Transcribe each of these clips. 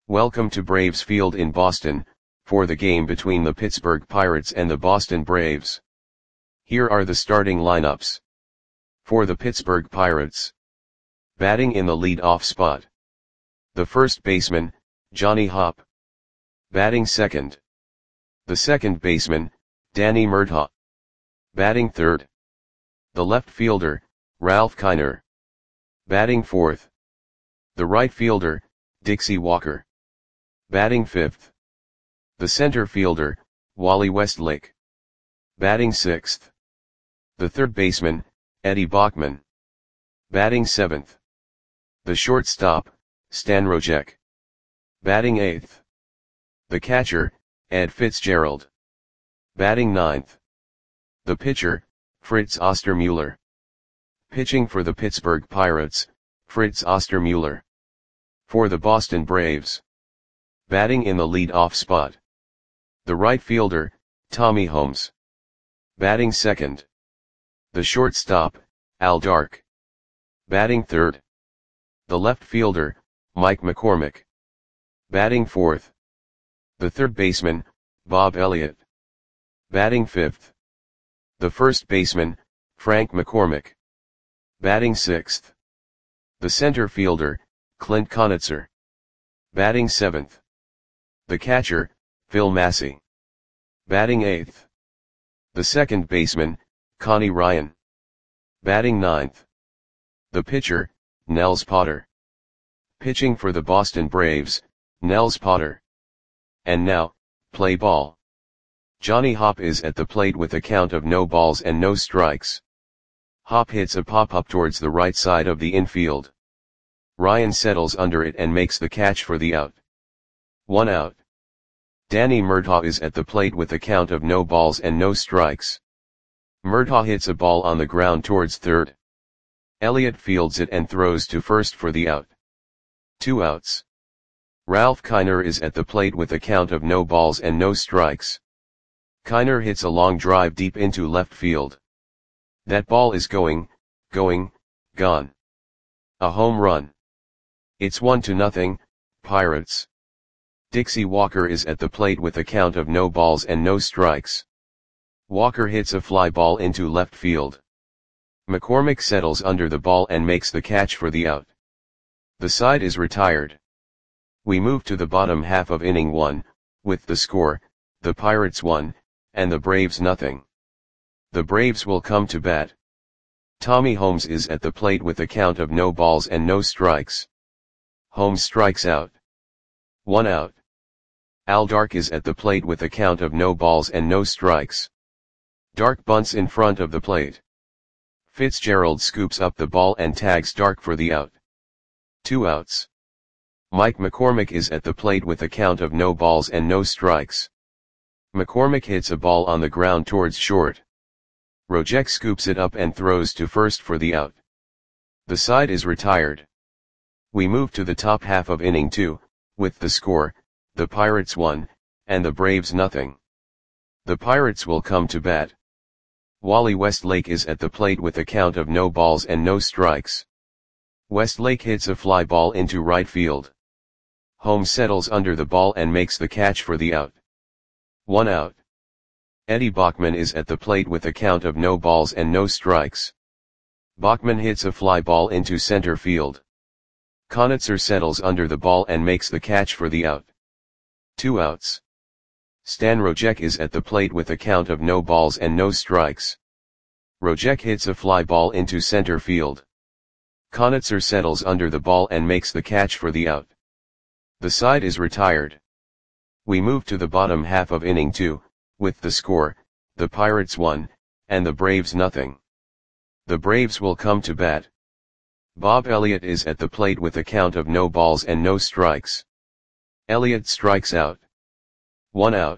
Welcome to Braves Field in Boston, for the game between the Pittsburgh Pirates and the Boston Braves. Here are the starting lineups. For the Pittsburgh Pirates. Batting in the lead-off spot. The first baseman, Johnny Hopp. Batting second. The second baseman, Danny Murtaugh. Batting third. The left fielder, Ralph Kiner. Batting fourth. The right fielder, Dixie Walker. Batting fifth. The center fielder, Wally Westlake. Batting sixth. The third baseman, Eddie Bachman. Batting seventh. The shortstop, Stan Rojek. Batting eighth. The catcher, Ed Fitzgerald. Batting ninth. The pitcher, Fritz Ostermuller. Pitching for the Pittsburgh Pirates, Fritz Ostermuller. For the Boston Braves. Batting in the lead-off spot. The right fielder, Tommy Holmes. Batting second. The shortstop, Al Dark. Batting third. The left fielder, Mike McCormick. Batting fourth. The third baseman, Bob Elliott. Batting fifth. The first baseman, Frank McCormick. Batting sixth. The center fielder, Clint Conitzer. Batting seventh. The catcher, Phil Massey. Batting eighth. The second baseman, Connie Ryan. Batting ninth. The pitcher, Nels Potter. Pitching for the Boston Braves, Nels Potter. And now, play ball. Johnny Hopp is at the plate with a count of no balls and no strikes. Hopp hits a pop-up towards the right side of the infield. Ryan settles under it and makes the catch for the out. 1 out. Danny Murtaugh is at the plate with a count of no balls and no strikes. Murtaugh hits a ball on the ground towards third. Elliott fields it and throws to first for the out. 2 outs. Ralph Kiner is at the plate with a count of no balls and no strikes. Kiner hits a long drive deep into left field. That ball is gone. A home run. It's 1-0, Pirates. Dixie Walker is at the plate with a count of no balls and no strikes. Walker hits a fly ball into left field. McCormick settles under the ball and makes the catch for the out. The side is retired. We move to the bottom half of inning 1, with the score, the Pirates 1, and the Braves 0. The Braves will come to bat. Tommy Holmes is at the plate with a count of no balls and no strikes. Holmes strikes out. 1 out. Al Dark is at the plate with a count of no balls and no strikes. Dark bunts in front of the plate. Fitzgerald scoops up the ball and tags Dark for the out. 2 outs. Mike McCormick is at the plate with a count of no balls and no strikes. McCormick hits a ball on the ground towards short. Rojek scoops it up and throws to first for the out. The side is retired. We move to the top half of inning 2, with the score, the Pirates 1, and the Braves 0. The Pirates will come to bat. Wally Westlake is at the plate with a count of no balls and no strikes. Westlake hits a fly ball into right field. Holmes settles under the ball and makes the catch for the out. 1 out. Eddie Bachman is at the plate with a count of no balls and no strikes. Bachman hits a fly ball into center field. Conitzer settles under the ball and makes the catch for the out. 2 outs. Stan Rojek is at the plate with a count of no balls and no strikes. Rojek hits a fly ball into center field. Conitzer settles under the ball and makes the catch for the out. The side is retired. We move to the bottom half of inning 2, with the score, the Pirates 1, and the Braves 0. The Braves will come to bat. Bob Elliott is at the plate with a count of no balls and no strikes. Elliott strikes out. 1 out.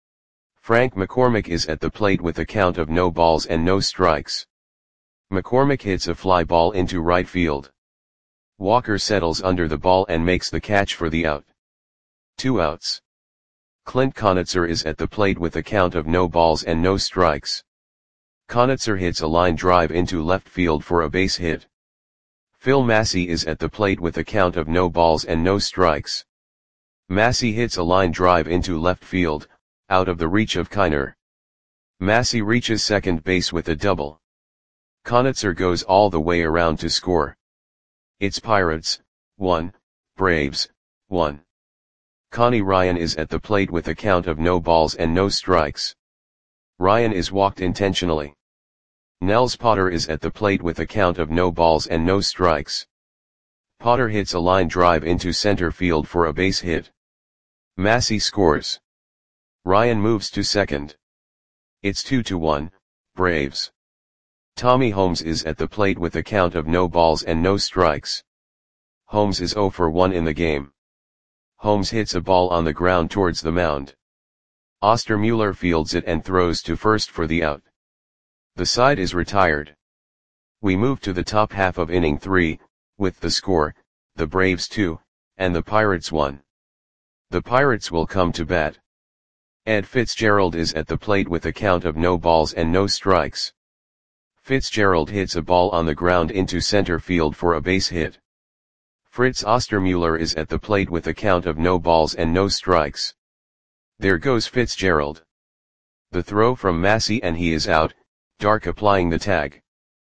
Frank McCormick is at the plate with a count of no balls and no strikes. McCormick hits a fly ball into right field. Walker settles under the ball and makes the catch for the out. 2 outs. Clint Conitzer is at the plate with a count of no balls and no strikes. Conitzer hits a line drive into left field for a base hit. Phil Massey is at the plate with a count of no balls and no strikes. Massey hits a line drive into left field, out of the reach of Kiner. Massey reaches second base with a double. Conitzer goes all the way around to score. It's Pirates, 1, Braves, 1. Connie Ryan is at the plate with a count of no balls and no strikes. Ryan is walked intentionally. Nels Potter is at the plate with a count of no balls and no strikes. Potter hits a line drive into center field for a base hit. Massey scores. Ryan moves to second. It's 2-1, Braves. Tommy Holmes is at the plate with a count of no balls and no strikes. Holmes is 0 for 1 in the game. Holmes hits a ball on the ground towards the mound. Ostermuller fields it and throws to first for the out. The side is retired. We move to the top half of inning 3, with the score, the Braves 2, and the Pirates 1. The Pirates will come to bat. Ed Fitzgerald is at the plate with a count of no balls and no strikes. Fitzgerald hits a ball on the ground into center field for a base hit. Fritz Ostermuller is at the plate with a count of no balls and no strikes. There goes Fitzgerald. The throw from Massey and he is out, Dark applying the tag.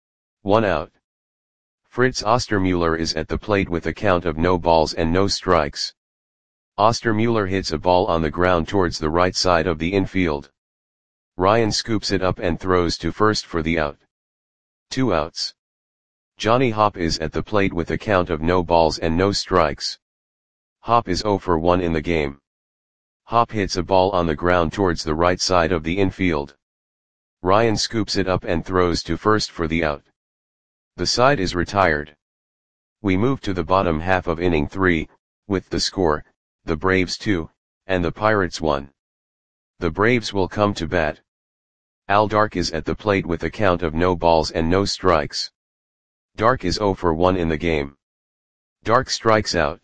1 out. Fritz Ostermuller is at the plate with a count of no balls and no strikes. Ostermuller hits a ball on the ground towards the right side of the infield. Ryan scoops it up and throws to first for the out. 2 outs. Johnny Hopp is at the plate with a count of no balls and no strikes. Hopp is 0 for 1 in the game. Hopp hits a ball on the ground towards the right side of the infield. Ryan scoops it up and throws to first for the out. The side is retired. We move to the bottom half of inning 3, with the score, the Braves 2, and the Pirates 1. The Braves will come to bat. Al Dark is at the plate with a count of no balls and no strikes. Dark is 0 for 1 in the game. Dark strikes out.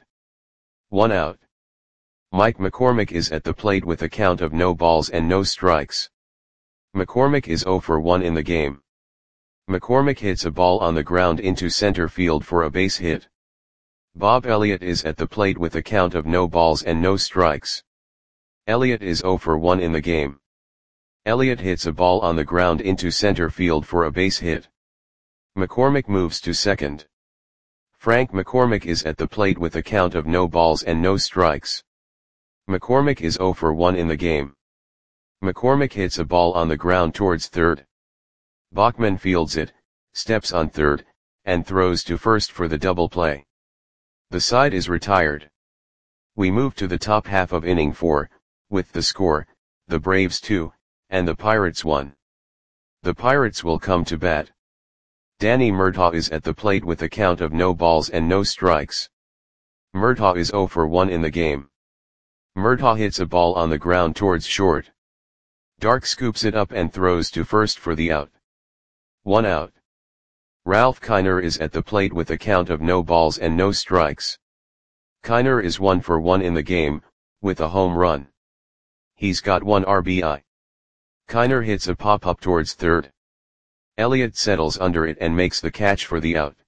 1 out. Mike McCormick is at the plate with a count of no balls and no strikes. McCormick is 0 for 1 in the game. McCormick hits a ball on the ground into center field for a base hit. Bob Elliott is at the plate with a count of no balls and no strikes. Elliott is 0 for 1 in the game. Elliott hits a ball on the ground into center field for a base hit. McCormick moves to second. Frank McCormick is at the plate with a count of no balls and no strikes. McCormick is 0 for 1 in the game. McCormick hits a ball on the ground towards third. Bachman fields it, steps on third, and throws to first for the double play. The side is retired. We move to the top half of inning 4, with the score, the Braves 2, and the Pirates 1. The Pirates will come to bat. Danny Murtaugh is at the plate with a count of no balls and no strikes. Murtaugh is 0 for 1 in the game. Murtaugh hits a ball on the ground towards short. Dark scoops it up and throws to first for the out. 1 out. Ralph Kiner is at the plate with a count of no balls and no strikes. Kiner is 1 for 1 in the game, with a home run. He's got 1 RBI. Kiner hits a pop-up towards third. Elliott settles under it and makes the catch for the out.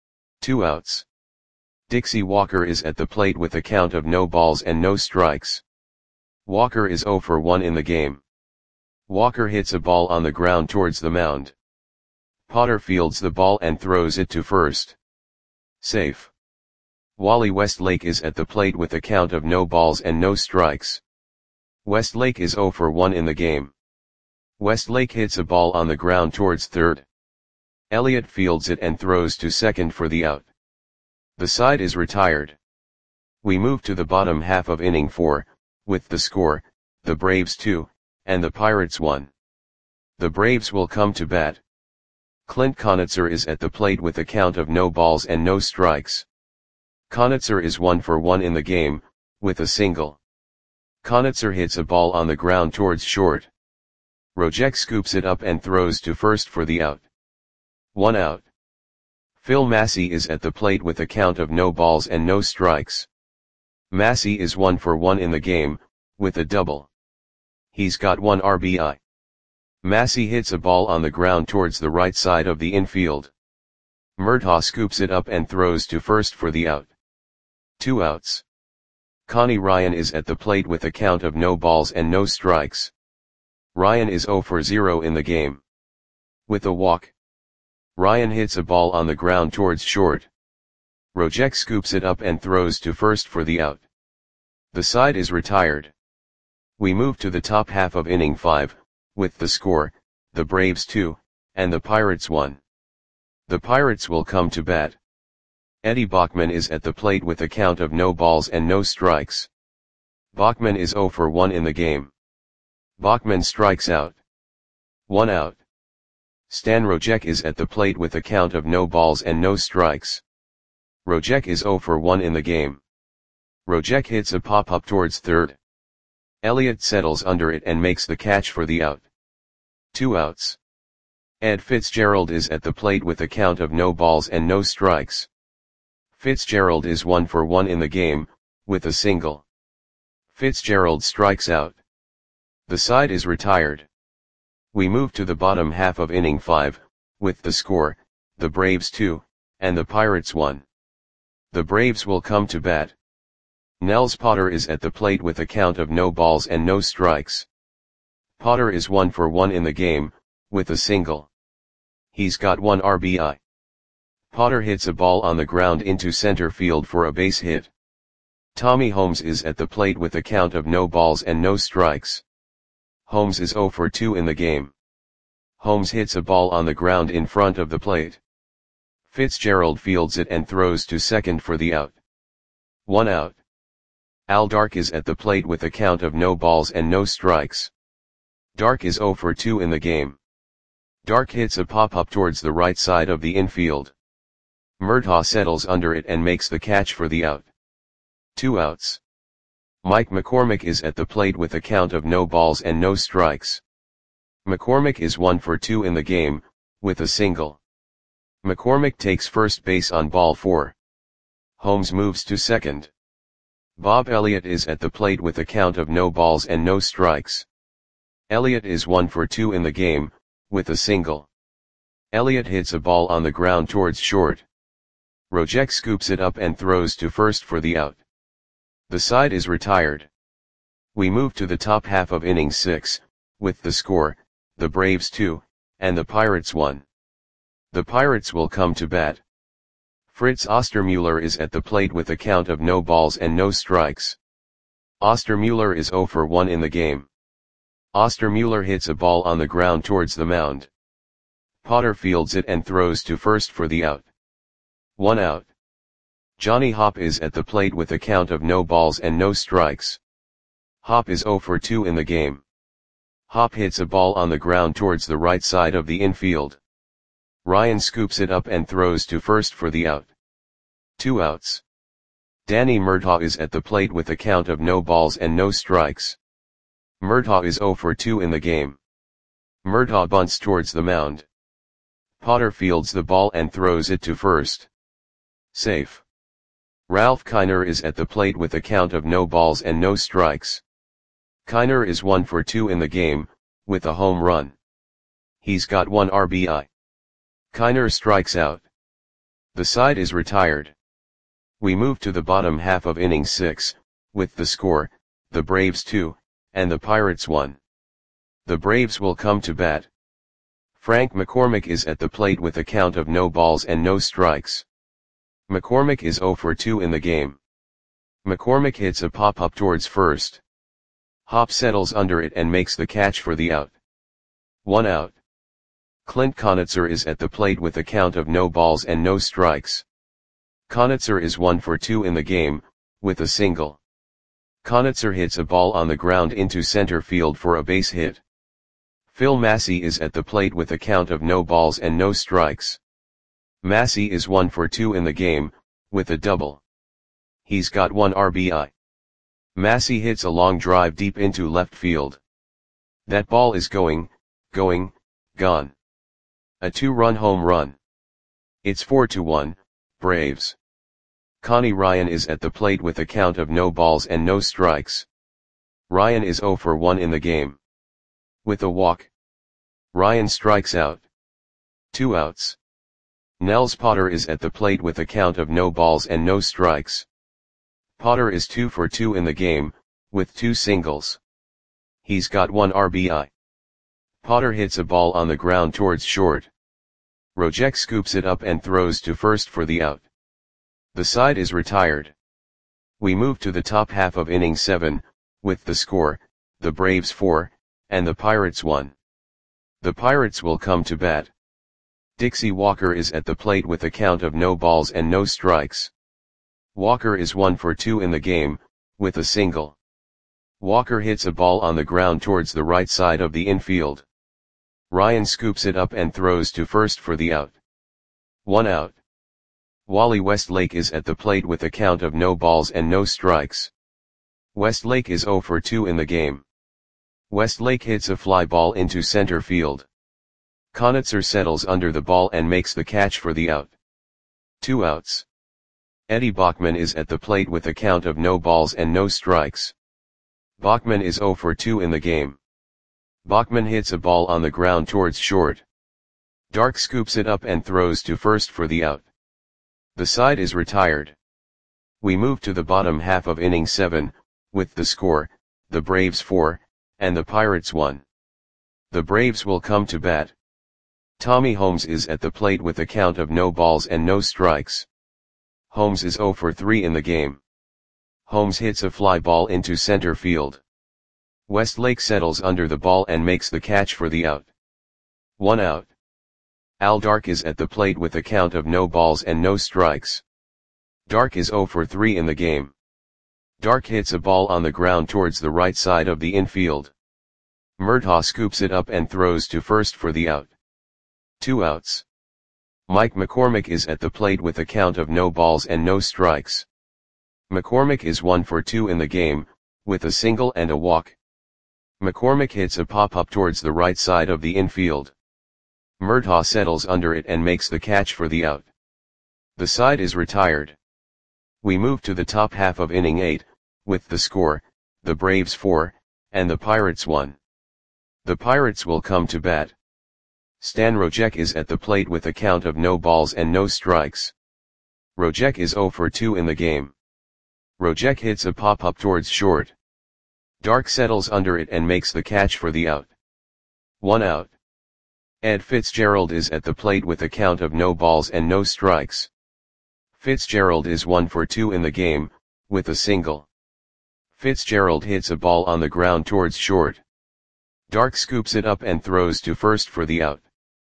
2 outs. Dixie Walker is at the plate with a count of no balls and no strikes. Walker is 0 for 1 in the game. Walker hits a ball on the ground towards the mound. Potter fields the ball and throws it to first. Safe. Wally Westlake is at the plate with a count of no balls and no strikes. Westlake is 0 for 1 in the game. Westlake hits a ball on the ground towards third. Elliott fields it and throws to second for the out. The side is retired. We move to the bottom half of inning 4, with the score, the Braves 2, and the Pirates 1. The Braves will come to bat. Clint Conitzer is at the plate with a count of no balls and no strikes. Conitzer is 1 for 1 in the game, with a single. Conitzer hits a ball on the ground towards short. Rojek scoops it up and throws to first for the out. 1 out. Phil Massey is at the plate with a count of no balls and no strikes. Massey is 1 for 1 in the game, with a double. He's got 1 RBI. Massey hits a ball on the ground towards the right side of the infield. Murtaugh scoops it up and throws to first for the out. 2 outs. Connie Ryan is at the plate with a count of no balls and no strikes. Ryan is 0 for 0 in the game. With a walk, Ryan hits a ball on the ground towards short. Rojek scoops it up and throws to first for the out. The side is retired. We move to the top half of inning 5, with the score, the Braves 2, and the Pirates 1. The Pirates will come to bat. Eddie Bachman is at the plate with a count of no balls and no strikes. Bachman is 0 for 1 in the game. Bachman strikes out. 1 out. Stan Rojek is at the plate with a count of no balls and no strikes. Rojek is 0 for 1 in the game. Rojek hits a pop-up towards third. Elliott settles under it and makes the catch for the out. 2 outs. Ed Fitzgerald is at the plate with a count of no balls and no strikes. Fitzgerald is 1 for 1 in the game, with a single. Fitzgerald strikes out. The side is retired. We move to the bottom half of inning 5, with the score, the Braves 2, and the Pirates 1. The Braves will come to bat. Nels Potter is at the plate with a count of no balls and no strikes. Potter is 1 for 1 in the game, with a single. He's got 1 RBI. Potter hits a ball on the ground into center field for a base hit. Tommy Holmes is at the plate with a count of no balls and no strikes. Holmes is 0 for 2 in the game. Holmes hits a ball on the ground in front of the plate. Fitzgerald fields it and throws to second for the out. 1 out. Al Dark is at the plate with a count of no balls and no strikes. Dark is 0 for 2 in the game. Dark hits a pop-up towards the right side of the infield. Murtaugh settles under it and makes the catch for the out. 2 outs. Mike McCormick is at the plate with a count of no balls and no strikes. McCormick is 1 for 2 in the game, with a single. McCormick takes first base on ball 4. Holmes moves to second. Bob Elliott is at the plate with a count of no balls and no strikes. Elliott is 1 for 2 in the game, with a single. Elliott hits a ball on the ground towards short. Rojek scoops it up and throws to first for the out. The side is retired. We move to the top half of inning 6, with the score, the Braves 2, and the Pirates 1. The Pirates will come to bat. Fritz Ostermuller is at the plate with a count of no balls and no strikes. Ostermuller is 0 for 1 in the game. Ostermuller hits a ball on the ground towards the mound. Potter fields it and throws to first for the out. 1 out. Johnny Hopp is at the plate with a count of no balls and no strikes. Hopp is 0 for 2 in the game. Hopp hits a ball on the ground towards the right side of the infield. Ryan scoops it up and throws to first for the out. 2 outs. Danny Murtaugh is at the plate with a count of no balls and no strikes. Murtaugh is 0 for 2 in the game. Murtaugh bunts towards the mound. Potter fields the ball and throws it to first. Safe. Ralph Kiner is at the plate with a count of no balls and no strikes. Kiner is 1 for 2 in the game, with a home run. He's got 1 RBI. Kiner strikes out. The side is retired. We move to the bottom half of inning 6, with the score, the Braves 2, and the Pirates 1. The Braves will come to bat. Frank McCormick is at the plate with a count of no balls and no strikes. McCormick is 0 for 2 in the game. McCormick hits a pop-up towards first. Hopp settles under it and makes the catch for the out. 1 out. Clint Conitzer is at the plate with a count of no balls and no strikes. Conitzer is 1 for 2 in the game, with a single. Conitzer hits a ball on the ground into center field for a base hit. Phil Massey is at the plate with a count of no balls and no strikes. Massey is 1 for 2 in the game, with a double. He's got 1 RBI. Massey hits a long drive deep into left field. That ball is gone. A 2-run home run. It's 4-1, Braves. Connie Ryan is at the plate with a count of no balls and no strikes. Ryan is 0 for 1 in the game. With a walk, Ryan strikes out. 2 outs. Nels Potter is at the plate with a count of no balls and no strikes. Potter is 2 for 2 in the game, with 2 singles. He's got 1 RBI. Potter hits a ball on the ground towards short. Rojek scoops it up and throws to first for the out. The side is retired. We move to the top half of inning 7, with the score, the Braves 4, and the Pirates 1. The Pirates will come to bat. Dixie Walker is at the plate with a count of no balls and no strikes. Walker is 1 for 2 in the game, with a single. Walker hits a ball on the ground towards the right side of the infield. Ryan scoops it up and throws to first for the out. 1 out. Wally Westlake is at the plate with a count of no balls and no strikes. Westlake is 0 for 2 in the game. Westlake hits a fly ball into center field. Conitzer settles under the ball and makes the catch for the out. 2 outs. Eddie Bachman is at the plate with a count of no balls and no strikes. Bachman is 0 for 2 in the game. Bachman hits a ball on the ground towards short. Dark scoops it up and throws to first for the out. The side is retired. We move to the bottom half of inning 7, with the score, the Braves 4, and the Pirates 1. The Braves will come to bat. Tommy Holmes is at the plate with a count of no balls and no strikes. Holmes is 0 for 3 in the game. Holmes hits a fly ball into center field. Westlake settles under the ball and makes the catch for the out. 1 out. Al Dark is at the plate with a count of no balls and no strikes. Dark is 0 for 3 in the game. Dark hits a ball on the ground towards the right side of the infield. Murtaugh scoops it up and throws to first for the out. 2 outs. Mike McCormick is at the plate with a count of no balls and no strikes. McCormick is 1 for 2 in the game, with a single and a walk. McCormick hits a pop-up towards the right side of the infield. Murtaugh settles under it and makes the catch for the out. The side is retired. We move to the top half of inning 8, with the score, the Braves 4, and the Pirates 1. The Pirates will come to bat. Stan Rojek is at the plate with a count of no balls and no strikes. Rojek is 0 for 2 in the game. Rojek hits a pop-up towards short. Dark settles under it and makes the catch for the out. 1 out. Ed Fitzgerald is at the plate with a count of no balls and no strikes. Fitzgerald is 1 for 2 in the game, with a single. Fitzgerald hits a ball on the ground towards short. Dark scoops it up and throws to first for the out.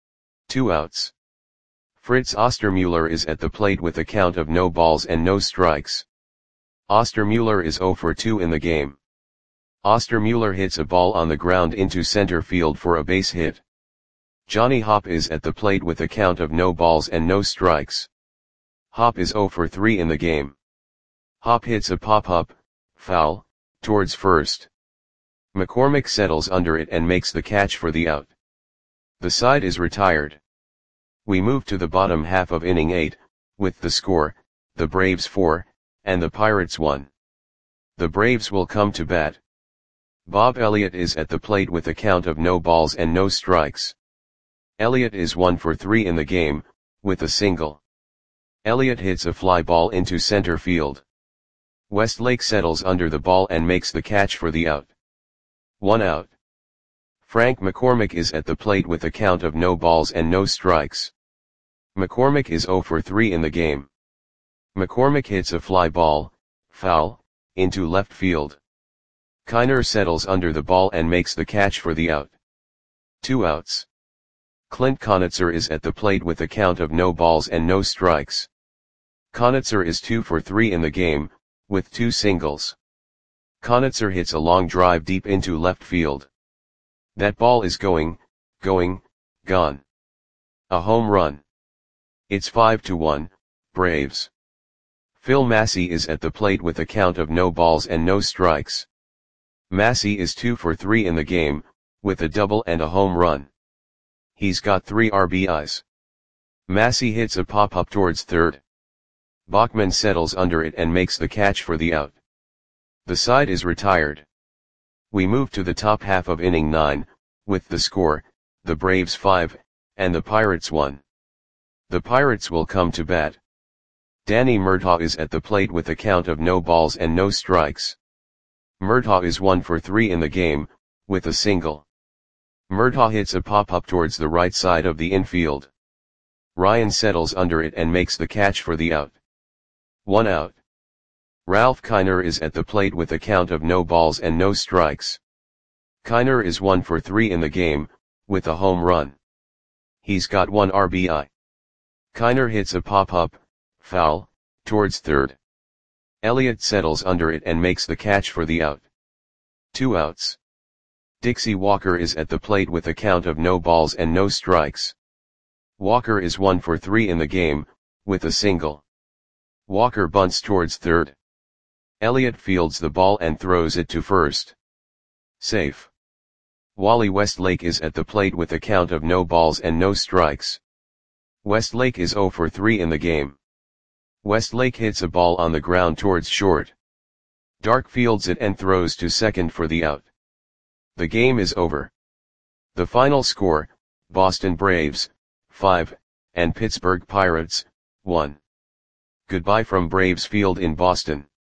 2 outs. Fritz Ostermuller is at the plate with a count of no balls and no strikes. Ostermuller is 0 for 2 in the game. Ostermuller hits a ball on the ground into center field for a base hit. Johnny Hopp is at the plate with a count of no balls and no strikes. Hopp is 0 for 3 in the game. Hopp hits a pop-up, foul, towards first. McCormick settles under it and makes the catch for the out. The side is retired. We move to the bottom half of inning 8, with the score, the Braves 4, and the Pirates 1. The Braves will come to bat. Bob Elliott is at the plate with a count of no balls and no strikes. Elliott is 1 for 3 in the game, with a single. Elliott hits a fly ball into center field. Westlake settles under the ball and makes the catch for the out. 1 out. Frank McCormick is at the plate with a count of no balls and no strikes. McCormick is 0 for 3 in the game. McCormick hits a fly ball, foul, into left field. Kiner settles under the ball and makes the catch for the out. 2 outs. Clint Conitzer is at the plate with a count of no balls and no strikes. Conitzer is 2 for 3 in the game, with 2 singles. Conitzer hits a long drive deep into left field. That ball is gone. A home run. It's 5-1, Braves. Phil Massey is at the plate with a count of no balls and no strikes. Massey is 2 for 3 in the game, with a double and a home run. He's got 3 RBIs. Massey hits a pop-up towards third. Bachman settles under it and makes the catch for the out. The side is retired. We move to the top half of inning 9, with the score, the Braves 5, and the Pirates 1. The Pirates will come to bat. Danny Murtaugh is at the plate with a count of no balls and no strikes. Murtaugh is 1 for 3 in the game, with a single. Murtaugh hits a pop-up towards the right side of the infield. Ryan settles under it and makes the catch for the out. 1 out. Ralph Kiner is at the plate with a count of no balls and no strikes. Kiner is 1 for 3 in the game, with a home run. He's got 1 RBI. Kiner hits a pop-up, foul, towards third. Elliott settles under it and makes the catch for the out. 2 outs. Dixie Walker is at the plate with a count of no balls and no strikes. Walker is 1 for 3 in the game, with a single. Walker bunts towards third. Elliott fields the ball and throws it to first. Safe. Wally Westlake is at the plate with a count of no balls and no strikes. Westlake is 0 for 3 in the game. Westlake hits a ball on the ground towards short. Dark fields it and throws to second for the out. The game is over. The final score, Boston Braves, 5, and Pittsburgh Pirates, 1. Goodbye from Braves Field in Boston.